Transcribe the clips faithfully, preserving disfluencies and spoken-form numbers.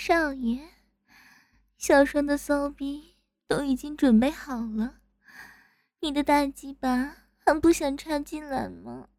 少爷，小双的骚逼都已经准备好了，你的大鸡巴还不想插进来吗？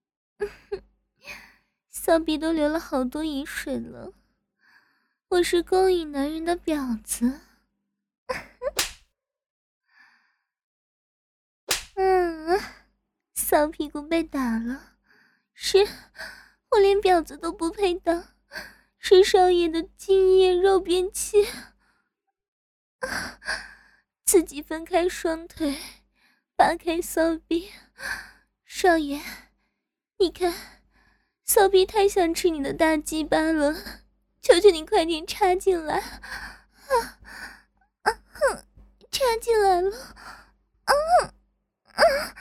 骚逼都流了好多饮水了，我是勾引男人的婊子。嗯，骚屁股被打了，是我连婊子都不配当，是少爷的精液肉便器。自己分开双腿，扒开骚逼。少爷，你看，骚逼太想吃你的大鸡巴了，求求你快点插进来。啊啊哼，插进来了。啊啊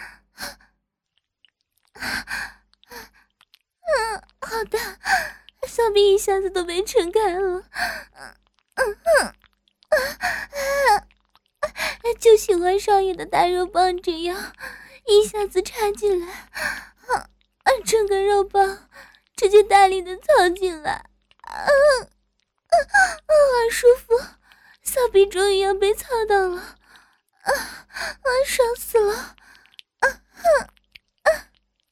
啊！好的，骚逼一下子都被撑开了。嗯嗯嗯啊！就喜欢少爷的大肉棒这样一下子插进来，啊啊！整个肉棒直接大力的操进来，啊啊啊！好舒服，骚逼终于要被操到了，啊啊！爽死了，啊啊啊！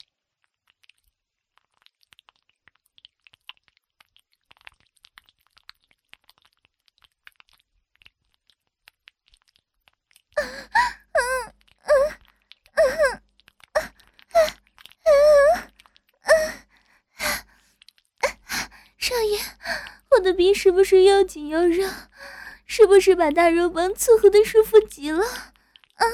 少爷，我的逼是不是又紧又热？是不是把大肉棒伺候的舒服极了？啊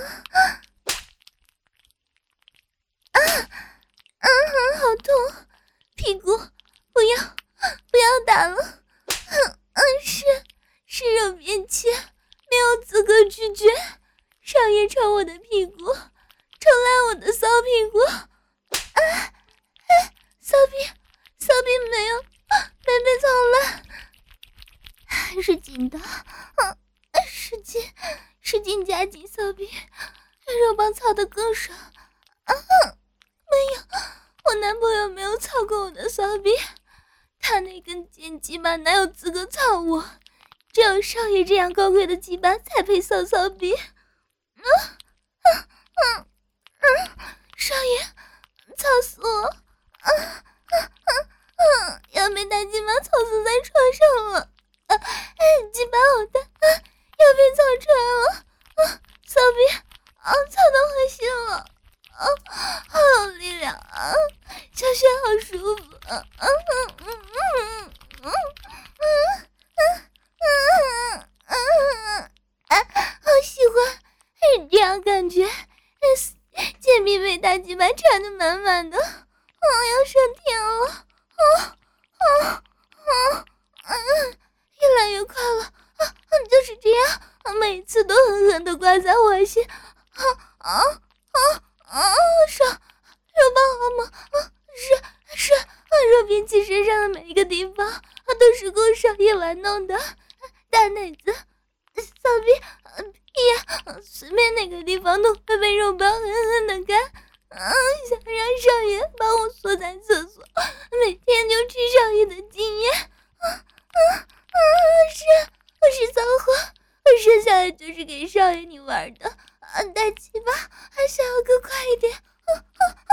啊啊！好痛，屁股，不要不要打了！嗯，是是肉便器，没有资格拒绝。少爷抽我的屁股，抽烂我的骚屁股！啊啊！骚逼骚逼没有没被操烂，还是紧的，啊！使劲使劲夹紧骚逼，肉棒操得更爽。啊！没有，我男朋友没有操过我的骚逼，他那根尖鸡巴哪有资格操我？只有少爷这样高贵的鸡巴才配骚骚逼。啊啊啊啊！少爷，操死我！啊啊啊啊！要被大鸡巴操死在床上了！啊，鸡巴好大，啊，要被操穿了！啊，骚逼，啊，操到核心了！啊，好有力量啊！小雪好舒服啊！啊嗯嗯嗯嗯嗯嗯嗯嗯啊，好喜欢！这样感觉，贱逼被大鸡巴缠得满满的，啊，要上天了！啊啊啊啊！越来越快了，啊，就是这样，每次都狠狠地刮在我心，啊啊啊啊！爽，肉棒好猛啊！是是，啊，肉便器身上的每一个地方，啊，都是供少爷玩弄的，大奶子、骚逼、屁眼，随便哪个地方都会被肉棒狠狠地干。啊，想让少爷把我锁在厕所，每天就吃少爷的精液。啊啊啊！是，我是骚货，我生下来就是给少爷你玩的。啊，大鸡巴，还想要更快一点。啊啊啊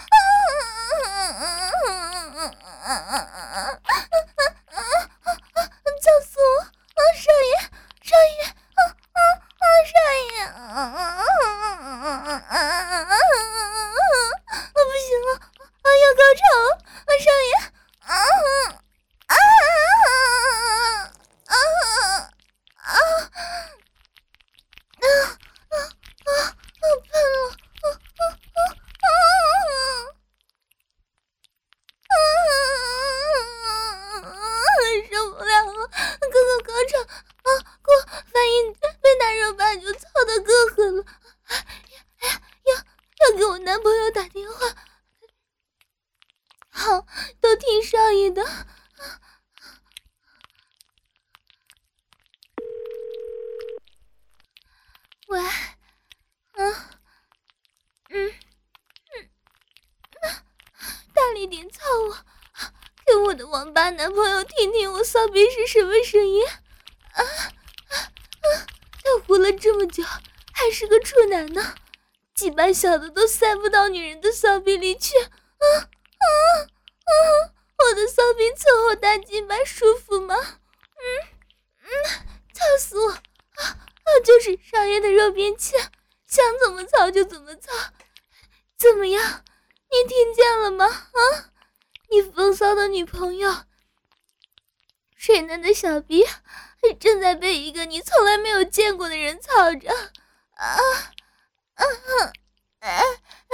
啊啊！操死我！啊，少爷，少爷，啊啊啊，少爷！啊啊啊啊啊！我不行了，啊，要高潮了！啊，少爷！啊啊啊啊啊啊！啊啊啊！好喷了！啊啊啊啊！啊！受不了了，哥哥高潮啊！给我反应被大肉棒就操得更狠了！哎呀，要要给我男朋友打电话！好，都听少爷的。喂，嗯嗯嗯，大力点操我，给我的王王八男朋友听听我骚逼是什么声音。啊啊啊！他活了这么久还是个处男呢，鸡巴小的都塞不到女人的骚逼里去。啊啊啊！我的骚逼伺候大鸡巴舒服吗？嗯嗯，操死我！啊啊！就是少爷的肉便器，想怎么操就怎么操。怎么样？你听见了吗？啊！你风骚的女朋友水嫩的小逼正在被一个你从来没有见过的人操着。啊啊啊啊啊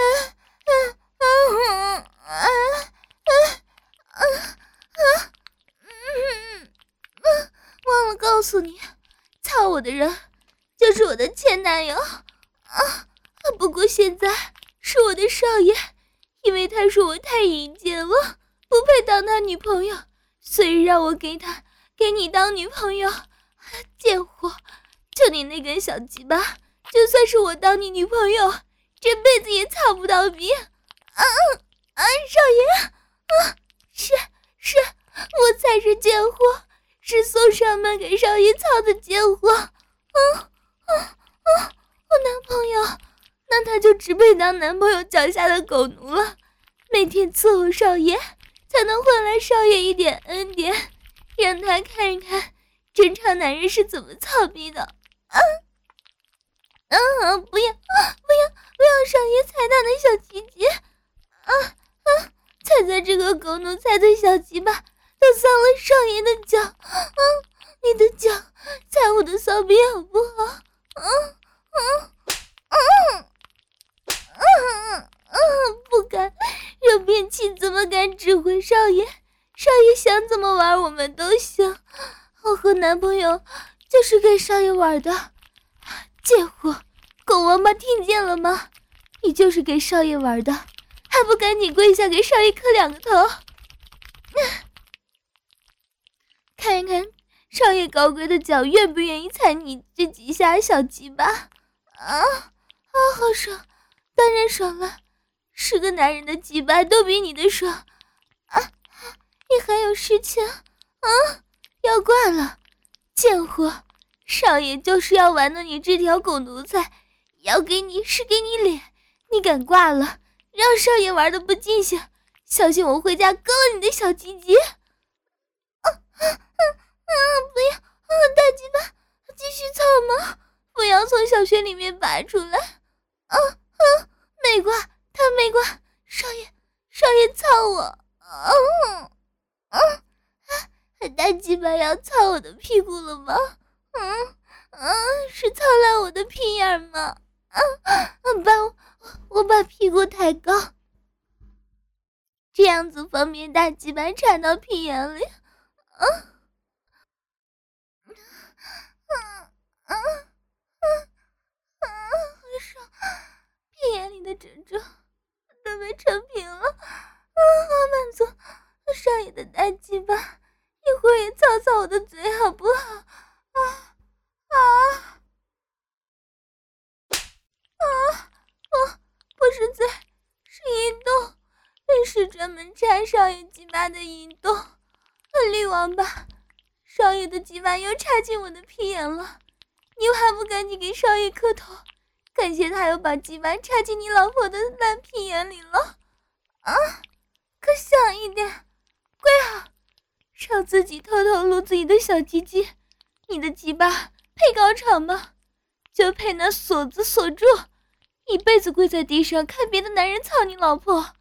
啊啊啊啊啊！嗯嗯，忘了告诉你，操我的人就是我的前男友啊！不过现在是我的少爷，因为他说我太淫贱了，不配当他女朋友，所以让我给他给你当女朋友。贱货，就你那根小鸡巴，就算是我当你女朋友，这辈子也操不到逼。啊啊，少爷，啊，是是，我才是贱货，是送上门给少爷操的贱货。啊啊啊！我男朋友，那他就只配当男朋友脚下的狗奴了，每天伺候少爷，才能换来少爷一点恩典，让他看一看正常男人是怎么操逼的。啊啊！不要不要不要，少爷踩他的小鸡鸡！啊啊！踩在这个狗奴踩的小鸡巴都脏了少爷的脚。啊，你的脚踩我的骚逼好不好？啊啊啊啊啊！不敢，肉便器怎么敢指挥少爷？少爷想怎么玩我们都行。我和男朋友就是给少爷玩的。贱货，狗王八，听见了吗？你就是给少爷玩的，还不赶紧跪下给少爷磕两个头？看一看少爷高贵的脚愿不愿意踩你这几下小鸡巴？啊啊，好爽，当然爽了，十个男人的鸡巴都比你的爽。啊，你还有事情？啊，要挂了，贱货！少爷就是要玩弄你这条狗奴才，要给你是给你脸，你敢挂了，让少爷玩的不尽兴，小心我回家割了你的小鸡鸡！啊啊啊啊！不要啊，大鸡巴，继续操吗？不要从小穴里面拔出来！啊啊，没挂，他没挂，少爷，少爷操我！啊啊啊！大鸡巴要操我的屁股了吗？嗯嗯，是操烂我的屁眼吗？啊啊！把我我把屁股抬高，这样子方便大鸡巴插到屁眼里。啊啊啊啊啊！好爽，屁眼里的褶皱都被撑平了。啊，好满足，少爷的大鸡巴，一会儿也操操我的嘴好不好？啊啊啊！我不是嘴，是阴洞，那是专门插少爷鸡巴的阴洞。绿王八，少爷的鸡巴又插进我的屁眼了，你还不赶紧给少爷磕头，感谢他又把鸡巴插进你老婆的烂屁眼里了。啊，可响一点，跪好，少自己偷偷撸自己的小鸡鸡。你的鸡巴配高潮吗？就配那锁子锁住，一辈子跪在地上看别的男人操你老婆。啊，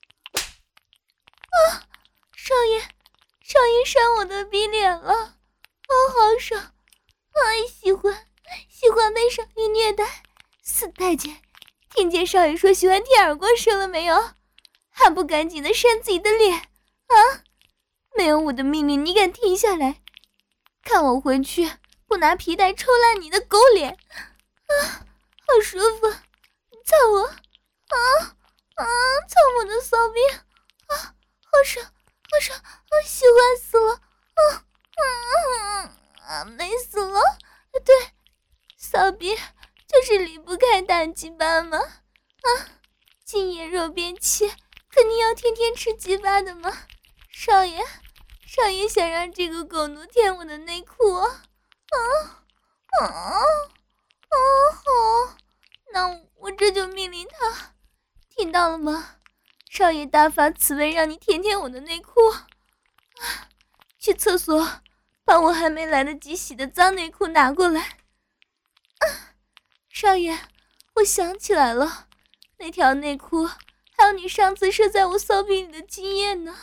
少爷，少爷扇我的逼脸了，哦，好爽，哎，喜欢，喜欢被少爷虐待。死太监，听见少爷说喜欢听耳光声了没有？还不赶紧的扇自己的脸啊！没有我的命令，你敢停下来？看我回去不拿皮带抽烂你的狗脸！啊，好舒服，操我！啊啊，操我的骚逼！啊，好爽，好爽，我喜欢死了！啊啊啊！美死了！对，骚逼就是离不开大鸡巴吗？啊，今夜肉便器肯定要天天吃鸡巴的吗？少爷， 少爷想让这个狗奴舔我的内裤啊！啊啊啊！好，那我这就命令他，听到了吗？少爷大发慈悲，让你舔舔我的内裤。啊，去厕所把我还没来得及洗的脏内裤拿过来。啊，少爷，我想起来了，那条内裤还有你上次射在我骚逼里的经验呢。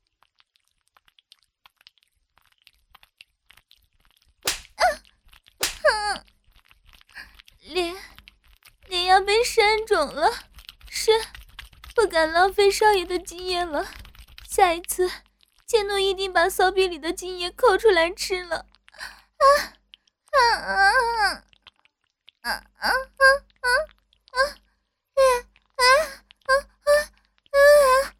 啊啊，脸脸要被扇肿了，是不敢浪费少爷的精液了。下一次贱奴一定把骚逼里的精液抠出来吃了。啊啊啊啊啊啊啊啊啊啊啊啊啊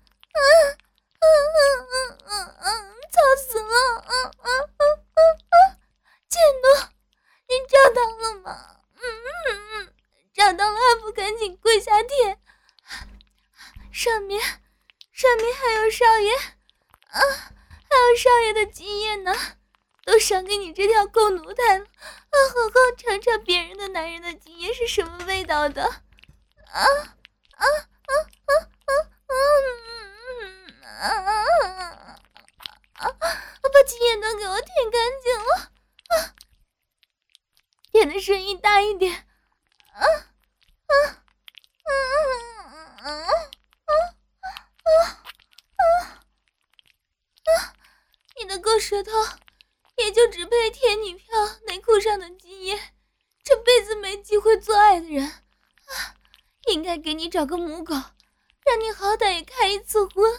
啊啊！操死了！啊啊啊啊啊！贱奴，你找到了吗？嗯嗯嗯，找到了还不赶紧跪下舔！上面上面还有少爷啊，还有少爷的精液呢，都赏给你这条狗奴才了啊！好好尝尝别人的男人的精液是什么味道的啊啊啊啊啊啊！啊啊啊！把精液都给我舔干净了啊！舔的声音大一点啊啊啊啊啊！啊啊啊！你的狗舌头也就只配舔女票内裤上的精液，这辈子没机会做爱的人啊，应该给你找个母狗，让你好歹也开一次荤。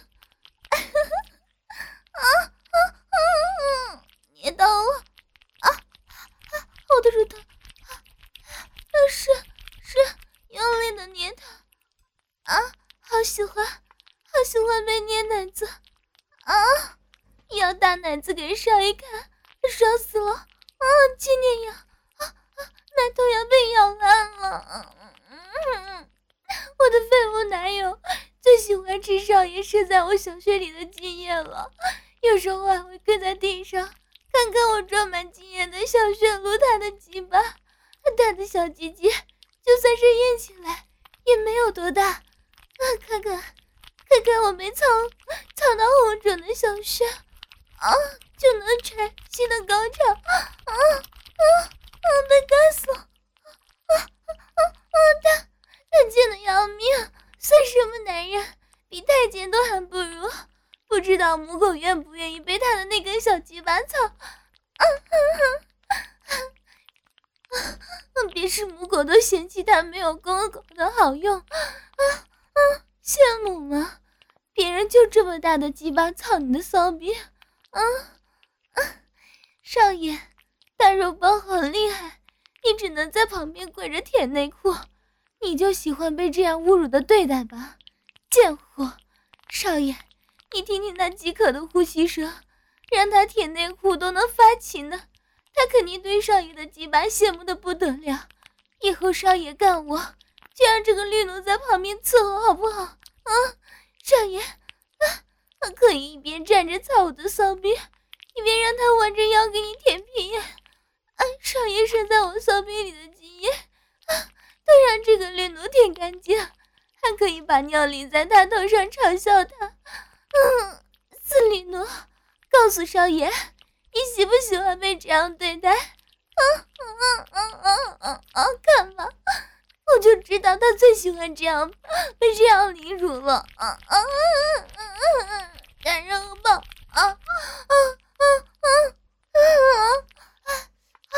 啊啊啊！捏到了啊啊！我的乳头啊，是是用力的捏它啊，好喜欢。好喜欢被捏奶子啊！要大奶子给少爷看，爽死了啊！今天要啊啊，奶头要被咬烂了！嗯，我的废物男友最喜欢吃少爷射在我小穴里的精液了，有时候还会跪在地上看看我装满精液的小穴撸他的鸡巴，他的小鸡鸡就算是硬起来也没有多大啊！看看。看看我没操操到红肿的小穴啊，就能产新的高潮啊啊啊！被干死了啊啊啊啊！他他贱的要命，算什么男人，比太监都还不如。不知道母狗愿不愿意被他的那根小鸡巴操啊啊啊啊！别是母狗都嫌弃它没有公狗的好用啊啊！羡慕吗？别人就这么大的鸡巴操你的骚逼，啊啊！少爷，大肉包好厉害，你只能在旁边跪着舔内裤，你就喜欢被这样侮辱的对待吧，贱货！少爷，你听听那饥渴的呼吸声，让他舔内裤都能发情呢，他肯定对少爷的鸡巴羡慕的不得了。以后少爷干我，就让这个绿奴在旁边伺候好不好？啊！少爷，啊，可以一边站着操我的骚逼，一边让他弯着腰给你舔屁眼。啊，少爷射在我骚逼里的精液，啊，都让这个绿奴舔干净，还可以把尿淋在他头上嘲笑他。嗯，死绿奴，告诉少爷，你喜不喜欢被这样对待？啊啊啊啊啊啊！干嘛？我就知道他最喜欢这样被这样凌辱了啊啊啊啊啊！男人吧啊啊啊啊啊啊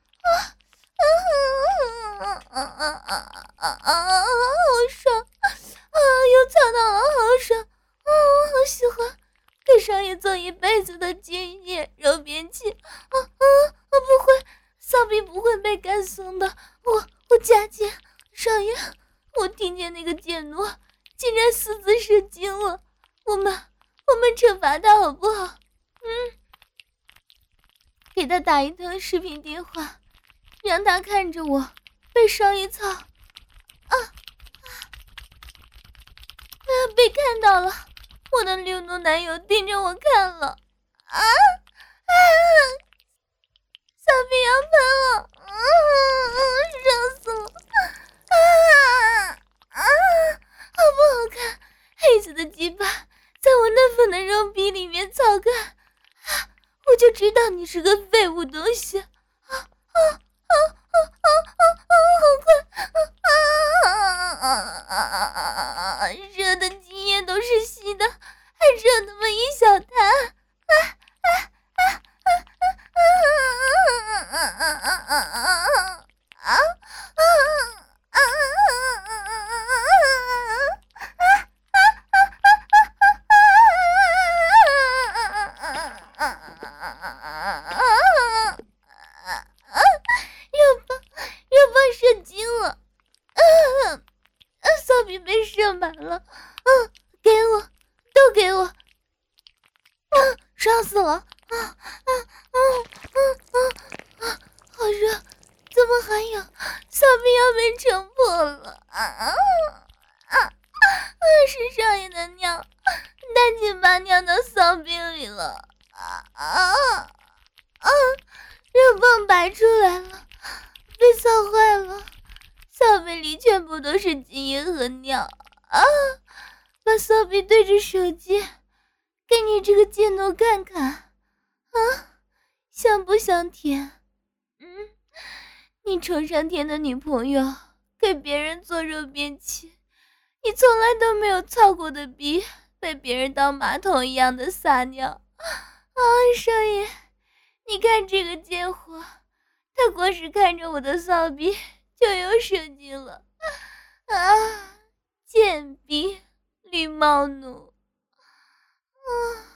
啊啊啊啊啊！好爽啊！又操到了，好爽啊！好喜欢，给少爷做一辈子的精液揉边器啊啊！我不会，骚逼不会被干松的，我我加减。少爷，我听见那个贱奴竟然私自射精了，我们我们惩罚他好不好？嗯，给他打一通视频电话，让他看着我被少爷操。啊啊！啊！被看到了，我的六奴男友盯着我看了。啊啊啊！小兵要喷我，嗯，热死了！啊啊，好不好看？黑色的鸡巴在我嫩粉的肉壁里面操干，啊，我就知道你是个废物东西！啊啊啊啊啊啊啊！好快！啊啊啊啊啊！热的精液都是稀的，还热那么一小滩！啊啊啊啊啊啊啊啊啊啊！啊啊啊！热棒，热棒射精了！啊啊！骚逼被射满了！嗯，给我，都给我！啊，烧死了！啊啊啊啊啊啊！好热，怎么还有？骚逼要被撑破了！啊啊啊啊！是少爷的尿，赶紧把尿到骚逼里了！啊啊啊！热棒拔出来了，被操坏了，骚逼里全部都是精液和尿啊！把骚逼对着手机，给你这个贱奴看看啊，想不想舔？嗯，你床上舔的女朋友给别人做肉便器，你从来都没有操过的逼被别人当马桶一样的撒尿啊！少爷，你看这个贱货，他光是看着我的骚逼就有射精了啊！贱逼绿帽奴啊！